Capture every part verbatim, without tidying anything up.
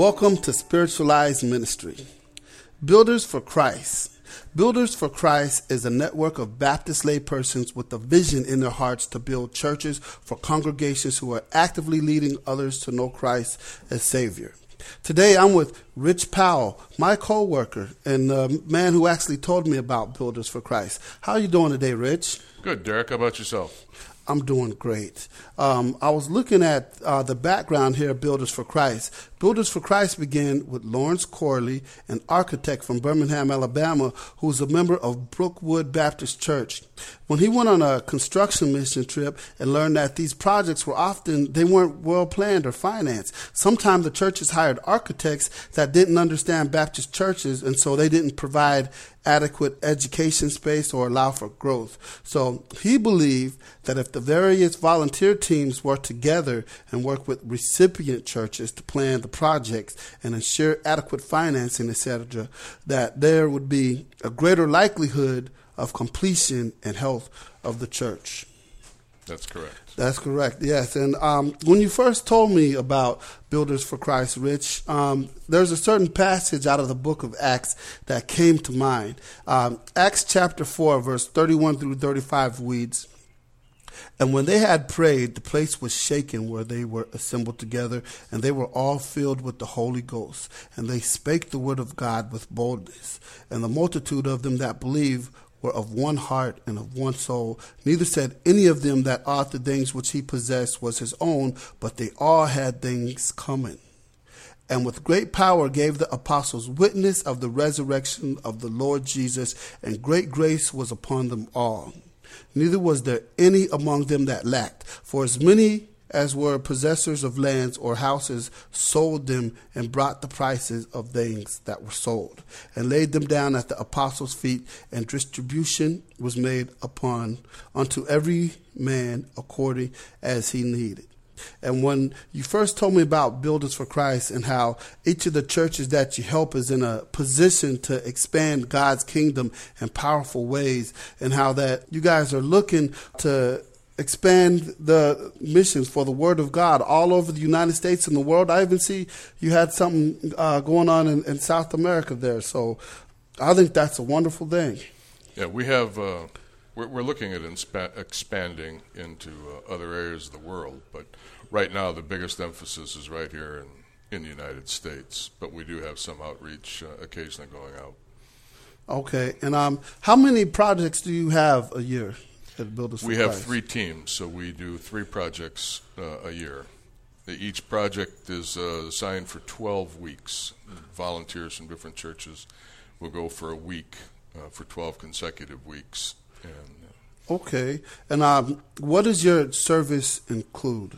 Welcome to Spiritualized Ministry. Builders for Christ. Builders for Christ is a network of Baptist laypersons with a vision in their hearts to build churches for congregations who are actively leading others to know Christ as Savior. Today I'm with Rich Powell, my co-worker, and the man who actually told me about Builders for Christ. How are you doing today, Rich? Good, Derek. How about yourself? I'm doing great. Um, I was looking at uh, the background here of Builders for Christ. Builders for Christ began with Lawrence Corley, an architect from Birmingham, Alabama, who's a member of Brookwood Baptist Church. When he went on a construction mission trip and learned that these projects were often, they weren't well planned or financed. Sometimes the churches hired architects that didn't understand Baptist churches, and so they didn't provide adequate education space or allow for growth. So he believed that if the various volunteer teams work together and work with recipient churches to plan the projects and ensure adequate financing, et cetera, that there would be a greater likelihood of completion and health of the church. That's correct. That's correct, yes. And um, when you first told me about Builders for Christ, Rich, um, there's a certain passage out of the book of Acts that came to mind. Um, Acts chapter four, verse thirty-one through thirty-five reads, "And when they had prayed, the place was shaken where they were assembled together, and they were all filled with the Holy Ghost. And they spake the word of God with boldness. And the multitude of them that believed were of one heart and of one soul. Neither said any of them that aught the things which he possessed was his own, but they all had things common. And with great power gave the apostles witness of the resurrection of the Lord Jesus, and great grace was upon them all. Neither was there any among them that lacked, for as many as were possessors of lands or houses sold them and brought the prices of things that were sold, and laid them down at the apostles' feet, and distribution was made upon unto every man according as he needed." And when you first told me about Builders for Christ and how each of the churches that you help is in a position to expand God's kingdom in powerful ways, and how that you guys are looking to expand the missions for the Word of God all over the United States and the world. I even see you had something uh, going on in, in South America there. So I think that's a wonderful thing. Yeah, we have, uh, we're, we're looking at inspa- expanding into uh, other areas of the world, but right now the biggest emphasis is right here in, in the United States, but we do have some outreach uh, occasionally going out. Okay, and um, how many projects do you have a year? We have three teams, so we do three projects uh, a year. Each project is uh, assigned for twelve weeks. Volunteers from different churches will go for a week uh, for twelve consecutive weeks. And, uh, okay. And um, what does your service include?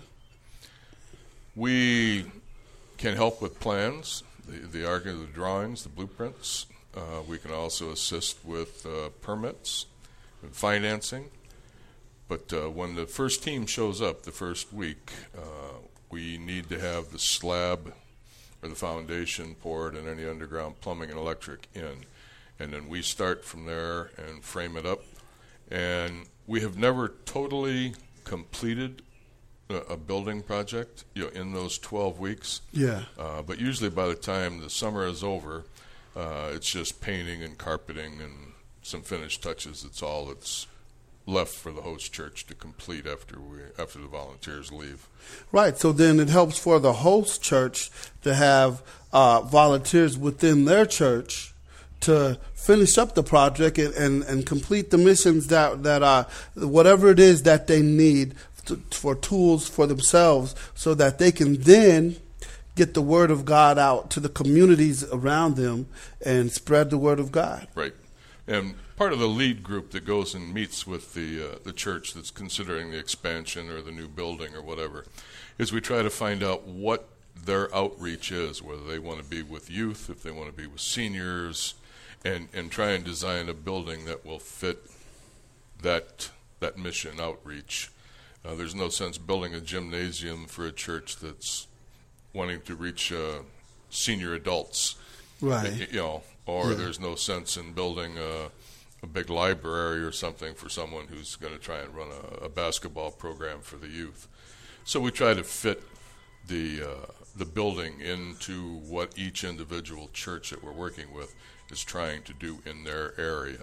We can help with plans, the, the argument, the drawings, the blueprints. Uh, we can also assist with uh, permits and financing. But uh, when the first team shows up the first week, uh, we need to have the slab or the foundation poured and any underground plumbing and electric in. And then we start from there and frame it up. And we have never totally completed a, a building project, you know, in those twelve weeks. Yeah. Uh, but usually by the time the summer is over, uh, it's just painting and carpeting and some finished touches. It's all that's left for the host church to complete after we after the volunteers leave. Right. So then it helps for the host church to have uh, volunteers within their church to finish up the project and, and, and complete the missions that that uh, whatever it is that they need to, for tools for themselves, so that they can then get the word of God out to the communities around them and spread the word of God. Right. And part of the lead group that goes and meets with the uh, the church that's considering the expansion or the new building or whatever is we try to find out what their outreach is, whether they want to be with youth, if they want to be with seniors, and, and try and design a building that will fit that that mission outreach. Uh, there's no sense building a gymnasium for a church that's wanting to reach uh, senior adults. Right. You know, or yeah. There's no sense in building a, a big library or something for someone who's going to try and run a, a basketball program for the youth. So we try to fit the uh, the building into what each individual church that we're working with is trying to do in their area.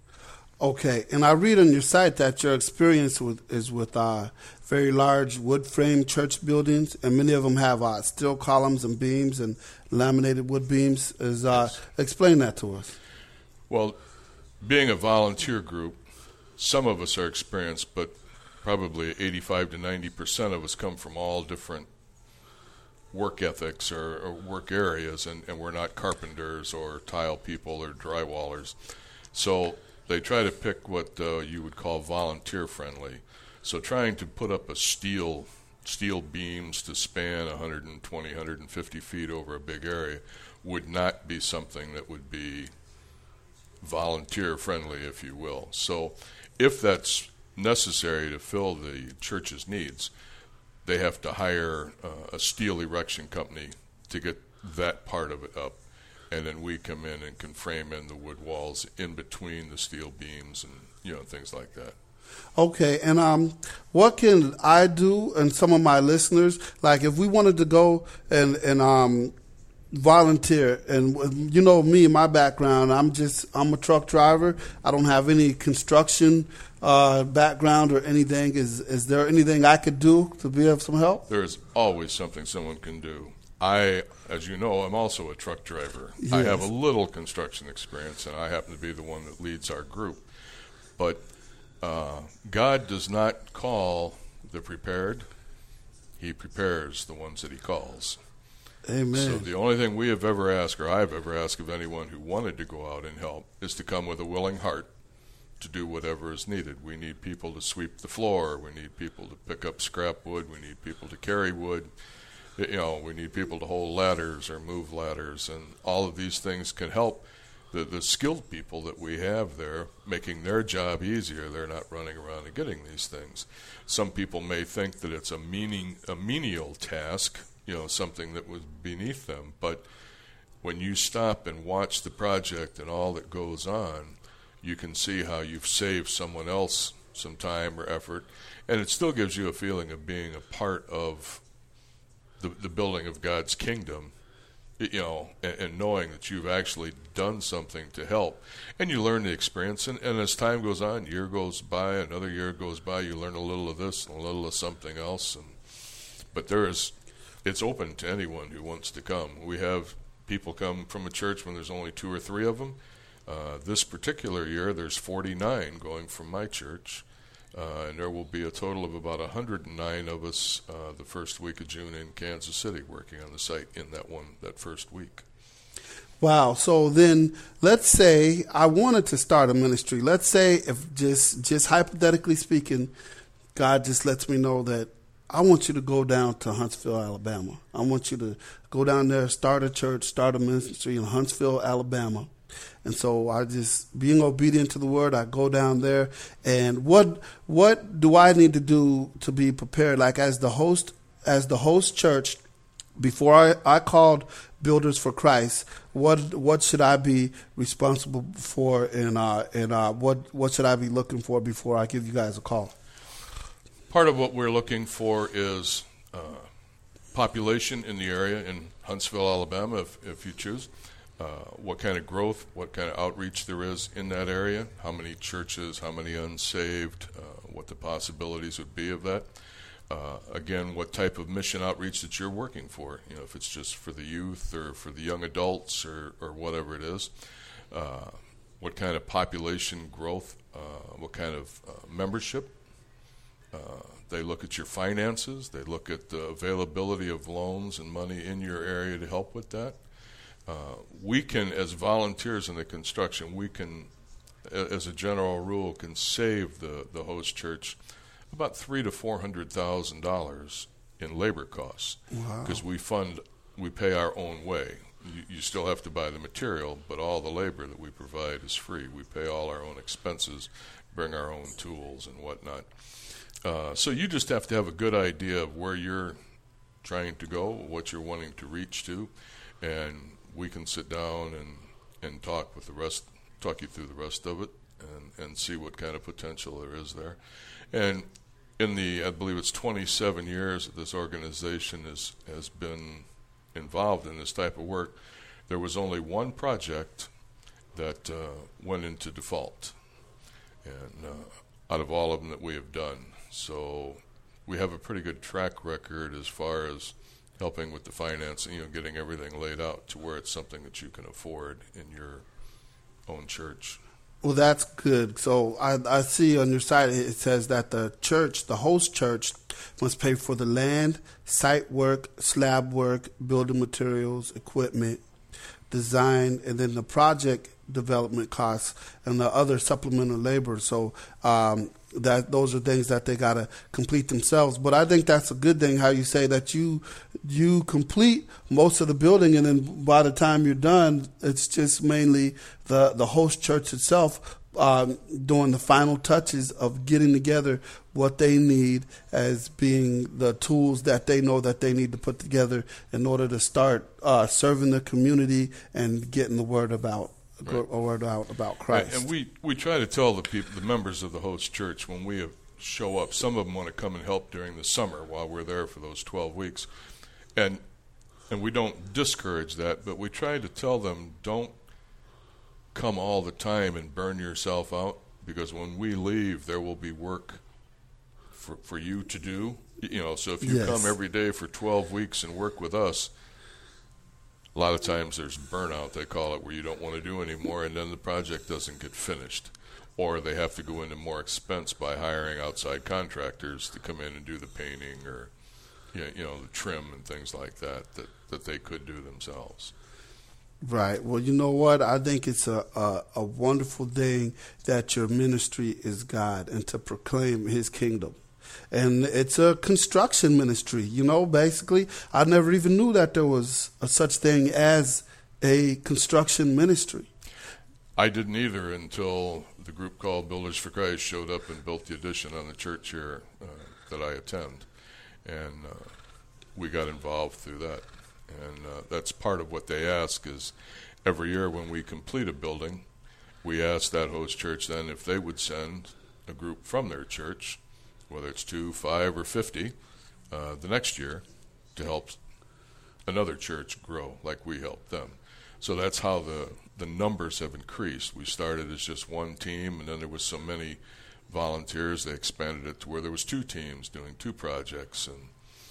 Okay, and I read on your site that your experience with, is with uh, very large wood frame church buildings, and many of them have uh, steel columns and beams and laminated wood beams. Is uh, Yes. Explain that to us. Well, being a volunteer group, some of us are experienced, but probably eighty-five to ninety percent of us come from all different work ethics or, or work areas, and, and we're not carpenters or tile people or drywallers. So they try to pick what uh, you would call volunteer friendly. So trying to put up a steel steel beams to span one hundred twenty, one hundred fifty feet over a big area would not be something that would be volunteer friendly, if you will. So if that's necessary to fill the church's needs, they have to hire uh, a steel erection company to get that part of it up, and then we come in and can frame in the wood walls in between the steel beams and, you know, things like that. Okay, and um, what can I do and some of my listeners, like if we wanted to go and and um, volunteer, and you know me, my background, I'm just I'm a truck driver. I don't have any construction uh, background or anything. Is is there anything I could do to be of some help? There's always something someone can do. I, as you know, I'm also a truck driver. Yes. I have a little construction experience, and I happen to be the one that leads our group. But uh, God does not call the prepared. He prepares the ones that he calls. Amen. So the only thing we have ever asked, or I've ever asked of anyone who wanted to go out and help, is to come with a willing heart to do whatever is needed. We need people to sweep the floor. We need people to pick up scrap wood. We need people to carry wood. You know, we need people to hold ladders or move ladders, and all of these things can help the, the skilled people that we have there, making their job easier. They're not running around and getting these things. Some people may think that it's a meaning, a menial task, you know, something that was beneath them. But when you stop and watch the project and all that goes on, you can see how you've saved someone else some time or effort, and it still gives you a feeling of being a part of the, the building of God's kingdom, you know, and, and knowing that you've actually done something to help. And you learn the experience, and, and as time goes on, year goes by, another year goes by, you learn a little of this and a little of something else. And, but there is, it's open to anyone who wants to come. We have people come from a church when there's only two or three of them. Uh, this particular year, there's forty-nine going from my church. Uh, and there will be a total of about one hundred nine of us uh, the first week of June in Kansas City working on the site in that one that first week. Wow. So then let's say I wanted to start a ministry. Let's say if just just hypothetically speaking, God just lets me know that I want you to go down to Huntsville, Alabama. I want you to go down there, start a church, start a ministry in Huntsville, Alabama. And so I just, being obedient to the word, I go down there. And what what do I need to do to be prepared? Like as the host, as the host church, before I, I called Builders for Christ, what what should I be responsible for, and uh, and uh, what what should I be looking for before I give you guys a call? Part of what we're looking for is uh, population in the area in Huntsville, Alabama, if, if you choose. Uh, what kind of growth, what kind of outreach there is in that area, how many churches, how many unsaved, uh, what the possibilities would be of that. Uh, again, what type of mission outreach that you're working for, you know, if it's just for the youth or for the young adults or, or whatever it is. Uh, what kind of population growth, uh, what kind of uh, membership. Uh, they look at your finances. They look at the availability of loans and money in your area to help with that. Uh, we can, as volunteers in the construction, we can, as a general rule, can save the, the host church about three to four hundred thousand dollars in labor costs, because wow. we fund, we pay our own way. You, you still have to buy the material, but all the labor that we provide is free. We pay all our own expenses, bring our own tools and whatnot. Uh, so you just have to have a good idea of where you're trying to go, what you're wanting to reach to, and we can sit down and, and talk with the rest, talk you through the rest of it, and, and see what kind of potential there is there. And in the, I believe it's twenty-seven years that this organization has has been involved in this type of work, there was only one project that uh, went into default, and uh, out of all of them that we have done. So we have a pretty good track record as far as helping with the financing, you know, getting everything laid out to where it's something that you can afford in your own church. Well, that's good. So I, I see on your site it says that the church, the host church, must pay for the land, site work, slab work, building materials, equipment, design, and then the project development costs and the other supplemental labor. So um, that those are things that they got to complete themselves. But I think that's a good thing how you say that you you complete most of the building, and then by the time you're done, it's just mainly the, the host church itself um, doing the final touches of getting together what they need as being the tools that they know that they need to put together in order to start uh, serving the community and getting the word about right. word out about Christ. And we, we try to tell the people, the members of the host church, when we show up, some of them want to come and help during the summer while we're there for those twelve weeks. And and we don't discourage that, but we try to tell them, don't come all the time and burn yourself out, because when we leave, there will be work for for you to do. You know, so if you yes. come every day for twelve weeks and work with us, a lot of times there's burnout, they call it, where you don't want to do anymore, and then the project doesn't get finished. Or they have to go into more expense by hiring outside contractors to come in and do the painting or, you know, the trim and things like that, that, that they could do themselves. Right. Well, you know what? I think it's a, a, a wonderful thing that your ministry is God and to proclaim his kingdom. And it's a construction ministry, you know, basically. I never even knew that there was a such thing as a construction ministry. I didn't either until the group called Builders for Christ showed up and built the addition on the church here uh, that I attend. And uh, we got involved through that. And uh, that's part of what they ask is every year when we complete a building, we ask that host church then if they would send a group from their church, whether it's two, five, or fifty, uh, the next year to help another church grow like we helped them. So that's how the, the numbers have increased. We started as just one team, and then there was so many volunteers, they expanded it to where there was two teams doing two projects, and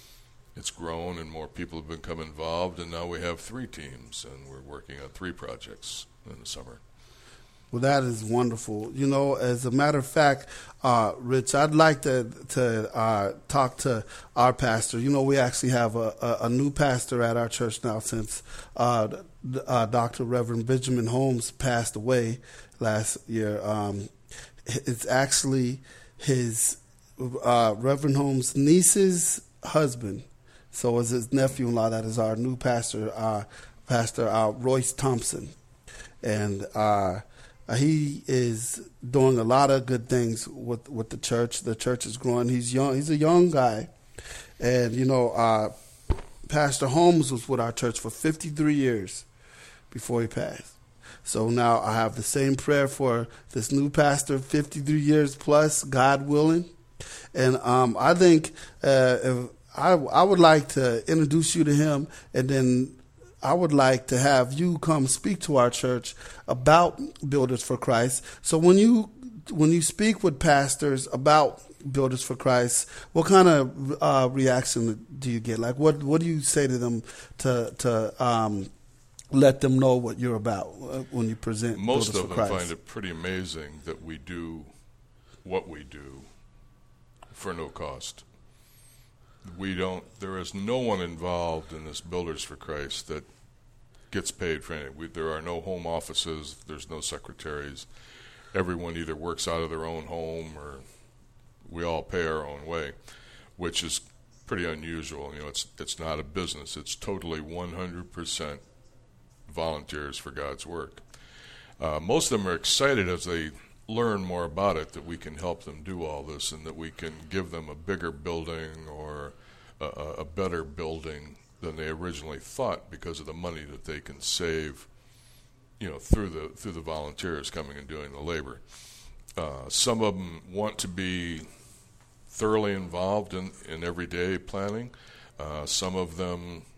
it's grown and more people have become involved, and now we have three teams, and we're working on three projects in the summer. Well, that is wonderful. You know, as a matter of fact, uh, Rich, I'd like to to uh, talk to our pastor. You know, we actually have a, a, a new pastor at our church now since uh, uh, Doctor Reverend Benjamin Holmes passed away last year. Um, it's actually his uh, Reverend Holmes' niece's husband. So it's his nephew-in-law that is our new pastor, uh, Pastor uh, Royce Thompson. And uh he is doing a lot of good things with, with the church. The church is growing. He's young. He's a young guy. And, you know, uh, Pastor Holmes was with our church for fifty-three years before he passed. So now I have the same prayer for this new pastor, fifty-three years plus, God willing. And um, I think uh, if I, I would like to introduce you to him, and then I would like to have you come speak to our church about Builders for Christ. So when you when you speak with pastors about Builders for Christ, what kind of uh, reaction do you get? Like, what what do you say to them to to um, let them know what you're about when you present Most Builders of for them Christ? find it pretty amazing that we do what we do for no cost. We don't, there is no one involved in this Builders for Christ that gets paid for anything. We, there are no home offices, there's no secretaries. Everyone either works out of their own home or we all pay our own way, which is pretty unusual. You know, it's it's not a business. It's totally one hundred percent volunteers for God's work. Uh, most of them are excited as they learn more about it, that we can help them do all this and that we can give them a bigger building or a, a better building than they originally thought because of the money that they can save, you know, through the through the volunteers coming and doing the labor. Uh, some of them want to be thoroughly involved in, in everyday planning. Uh, some of them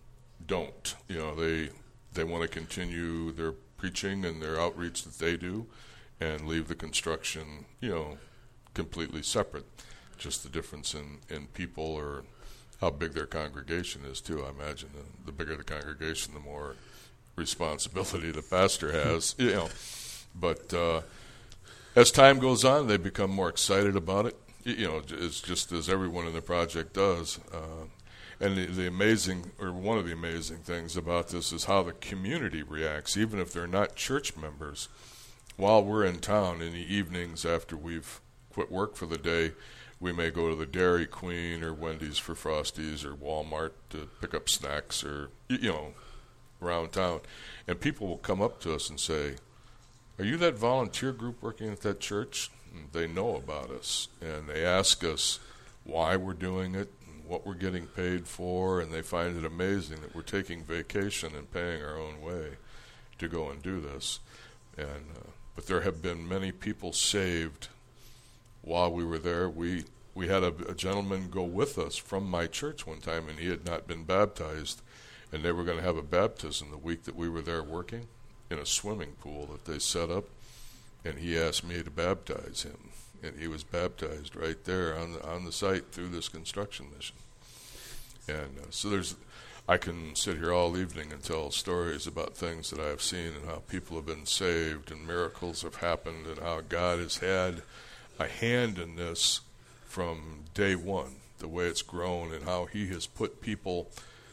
don't. You know, they they want to continue their preaching and their outreach that they do, and leave the construction, you know, completely separate. Just the difference in, in people or how big their congregation is, too. I imagine the, the bigger the congregation, the more responsibility the pastor has, you know. But uh, as time goes on, they become more excited about it. You know, it's just as everyone in the project does. Uh, and the, the amazing, or one of the amazing things about this is how the community reacts, even if they're not church members. While we're in town in the evenings after we've quit work for the day, we may go to the Dairy Queen or Wendy's for Frosties or Walmart to pick up snacks or, you know, around town. And people will come up to us and say, "Are you that volunteer group working at that church?" And they know about us. And they ask us why we're doing it and what we're getting paid for. And they find it amazing that we're taking vacation and paying our own way to go and do this. And uh, but there have been many people saved while we were there. We we had a, a gentleman go with us from my church one time, and he had not been baptized, and they were going to have a baptism the week that we were there working in a swimming pool that they set up, and he asked me to baptize him, and he was baptized right there on the, on the site through this construction mission. And uh, so there's, I can sit here all evening and tell stories about things that I have seen and how people have been saved and miracles have happened and how God has had a hand in this from day one, the way it's grown and how he has put people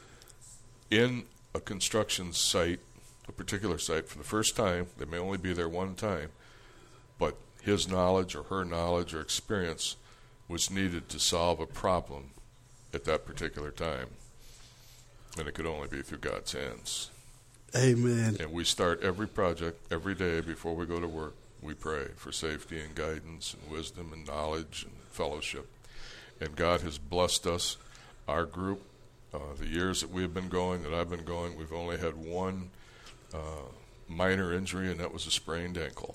in a construction site, a particular site, for the first time. They may only be there one time, but his knowledge or her knowledge or experience was needed to solve a problem at that particular time. And it could only be through God's hands. Amen. And we start every project, every day before we go to work. We pray for safety and guidance and wisdom and knowledge and fellowship. And God has blessed us, our group. Uh, the years that we have been going, that I've been going, we've only had one uh, minor injury, and that was a sprained ankle.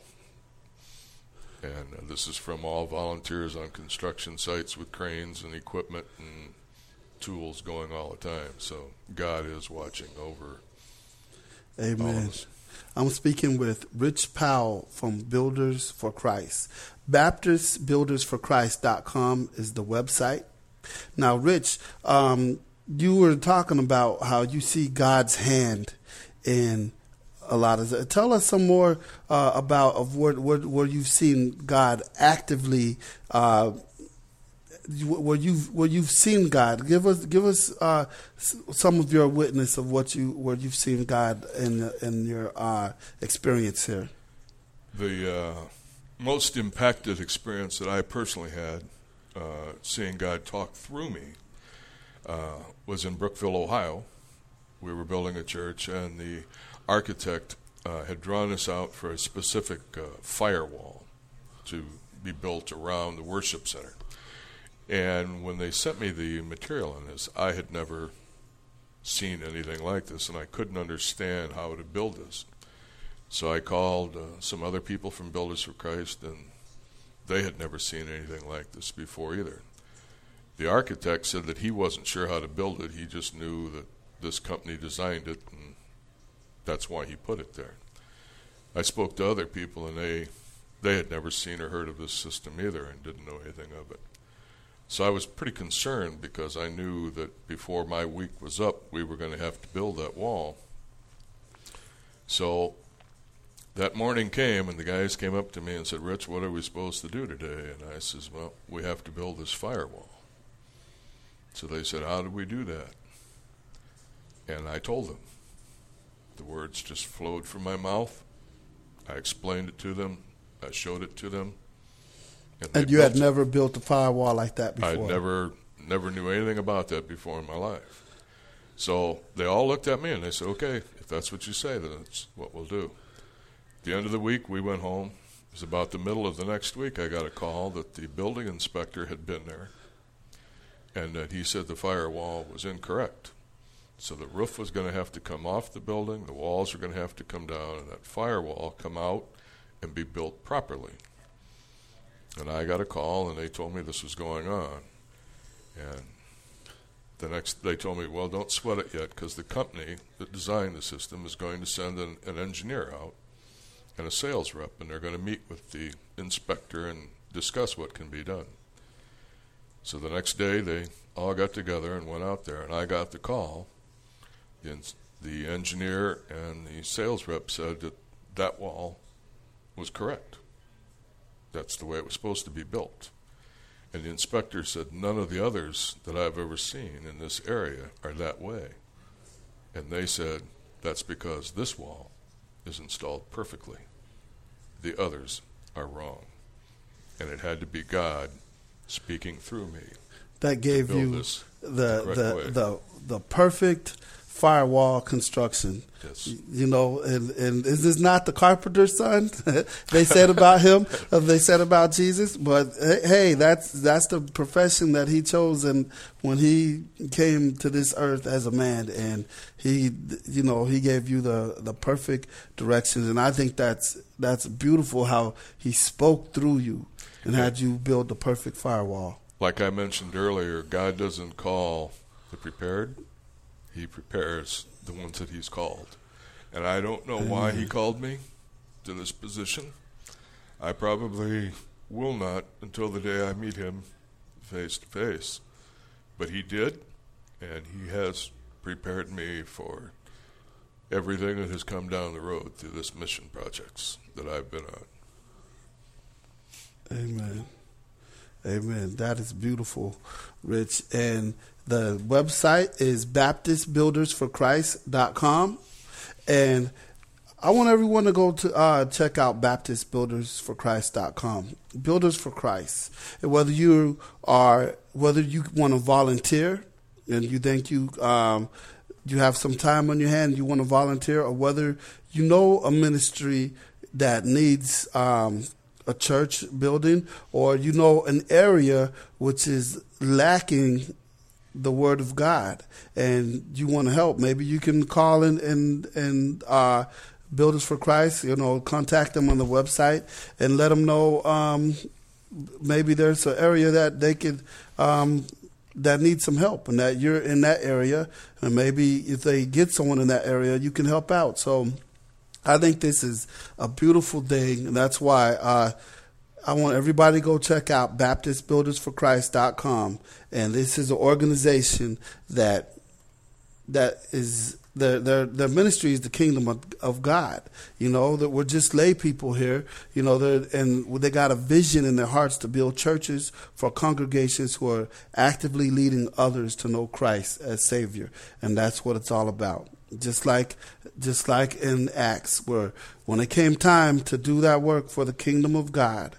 And uh, this is from all volunteers on construction sites with cranes and equipment and tools going all the time. So God is watching over Amen. all of us. I'm speaking with Rich Powell from Builders for Christ. Baptist Builders For Christ dot com is the website. Now, Rich, um, you were talking about how you see God's hand in a lot of it. Tell us some more uh, about of where, where, where you've seen God actively, uh, where you've where you've seen God. Give us give us uh, some of your witness of what you where you've seen God in in your uh, experience here. The uh, most impacted experience that I personally had, uh, seeing God talk through me, uh, was in Brookville, Ohio. We were building a church, and the architect uh, had drawn us out for a specific uh, firewall to be built around the worship center. And when they sent me the material on this, I had never seen anything like this, and I couldn't understand how to build this. So I called uh, some other people from Builders for Christ, and they had never seen anything like this before either. The architect said that he wasn't sure how to build it. He just knew that this company designed it, and that's why he put it there. I spoke to other people, and they they had never seen or heard of this system either and didn't know anything of it. So I was pretty concerned because I knew that before my week was up, we were going to have to build that wall. So that morning came, and the guys came up to me and said, "Rich, what are we supposed to do today?" And I says, "Well, we have to build this firewall." So they said, "How do we do that?" And I told them. The words just flowed from my mouth. I explained it to them. I showed it to them. And, and you had it. Never built a firewall like that before? I never, never knew anything about that before in my life. So they all looked at me and they said, "Okay, if that's what you say, then that's what we'll do." At the end of the week, we went home. It was about the middle of the next week, I got a call that the building inspector had been there, and that he said the firewall was incorrect. So the roof was going to have to come off the building, the walls were going to have to come down, and that firewall come out and be built properly. And I got a call, and they told me this was going on. And the next, they told me, well, don't sweat it yet, because the company that designed the system is going to send an, an engineer out and a sales rep, and they're going to meet with the inspector and discuss what can be done. So the next day, they all got together and went out there, and I got the call. The, the engineer and the sales rep said that that wall was correct. That's the way it was supposed to be built. And the inspector said, none of the others that I've ever seen in this area are that way. And they said, that's because this wall is installed perfectly. The others are wrong. And it had to be God speaking through me. That gave you the the, the the perfect firewall construction. Yes. You know, and, and is this not the carpenter's son? They said about him, they said about Jesus. But hey, that's that's the profession that he chose, and when he came to this earth as a man, and he, you know, he gave you the, the perfect directions. And I think that's that's beautiful how he spoke through you and had you build the perfect firewall. Like I mentioned earlier, God doesn't call the prepared. He prepares the ones that he's called. And I don't know why he called me to this position. I probably will not until the day I meet him face to face. But he did, and he has prepared me for everything that has come down the road through this mission projects that I've been on. Amen. Amen. That is beautiful, Rich. And the website is Baptist Builders for Christ dot com. And I want everyone to go to uh, check out Baptist Builders for Christ dot com. Builders for Christ. And whether you are, whether you want to volunteer and you think you um, you have some time on your hand, you want to volunteer, or whether you know a ministry that needs um, a church building, or you know an area which is lacking the Word of God, and you want to help, maybe you can call in and and uh, Builders for Christ. You know, contact them on the website and let them know. Um, maybe there's an area that they could um, that needs some help, and that you're in that area, and maybe if they get someone in that area, you can help out. So I think this is a beautiful thing, and that's why uh, I want everybody to go check out Baptist Builders for Christ dot com. And this is an organization that that is their their their ministry is the kingdom of, of God. You know, that we're just lay people here. You know, and they got a vision in their hearts to build churches for congregations who are actively leading others to know Christ as Savior, and that's what it's all about. Just like, just like in Acts, where when it came time to do that work for the kingdom of God,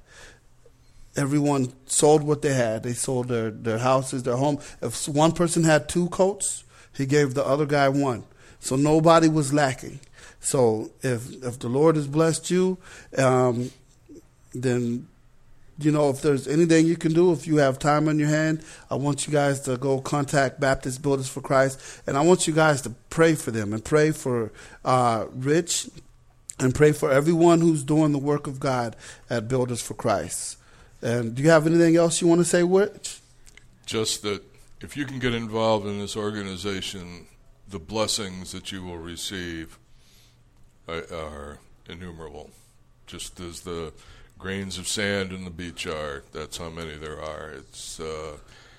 everyone sold what they had. They sold their, their houses, their home. If one person had two coats, he gave the other guy one. So nobody was lacking. So if if the Lord has blessed you, um, then, you know, if there's anything you can do, if you have time on your hand, I want you guys to go contact Baptist Builders for Christ. And I want you guys to pray for them and pray for uh, Rich and pray for everyone who's doing the work of God at Builders for Christ. And do you have anything else you want to say, Rich? Just that if you can get involved in this organization, the blessings that you will receive are, are innumerable. Just as the grains of sand in the beach are, that's how many there are. It's uh,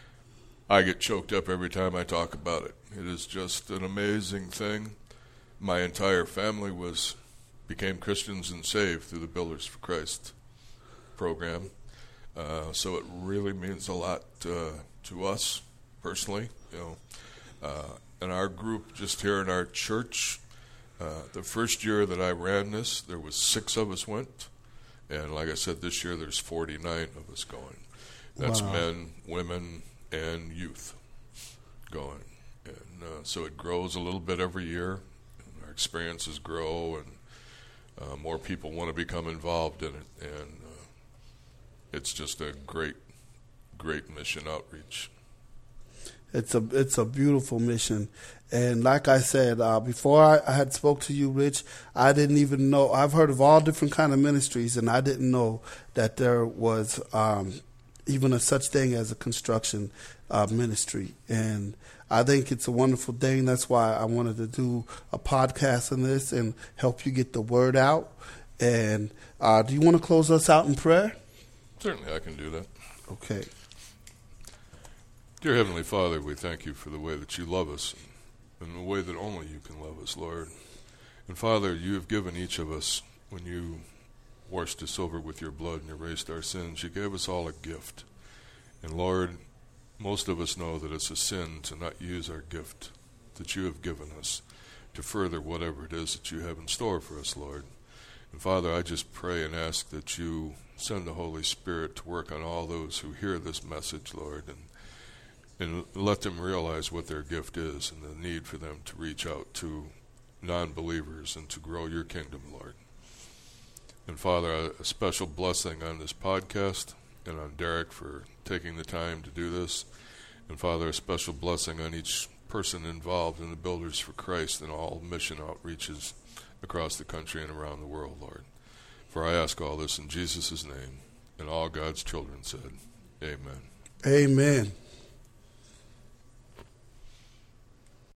I get choked up every time I talk about it. It is just an amazing thing. My entire family was became Christians and saved through the Builders for Christ program. Uh, so it really means a lot uh, to us personally. You know, uh, in our group, just here in our church, uh, the first year that I ran this, there was six of us went, and like I said, this year there's forty-nine of us going. That's wow. Men, women, and youth going, and uh, so it grows a little bit every year. And our experiences grow, and uh, more people want to become involved in it, and it's just a great, great mission outreach. It's a it's a beautiful mission, and like I said uh, before, I, I had spoke to you, Rich. I didn't even know. I've heard of all different kind of ministries, and I didn't know that there was um, even a such thing as a construction uh, ministry. And I think it's a wonderful thing. That's why I wanted to do a podcast on this and help you get the word out. And uh, do you want to close us out in prayer? Certainly, I can do that. Okay. Dear Heavenly Father, we thank you for the way that you love us and the way that only you can love us, Lord. And Father, you have given each of us, when you washed us over with your blood and erased our sins, you gave us all a gift. And Lord, most of us know that it's a sin to not use our gift that you have given us to further whatever it is that you have in store for us, Lord. And Father, I just pray and ask that you send the Holy Spirit to work on all those who hear this message, Lord, and and let them realize what their gift is and the need for them to reach out to non-believers and to grow your kingdom, Lord. And Father, a, a special blessing on this podcast and on Derek for taking the time to do this. And Father, a special blessing on each person involved in the Builders for Christ and all mission outreaches across the country and around the world, Lord. For I ask all this in Jesus' name, and all God's children said, amen. Amen.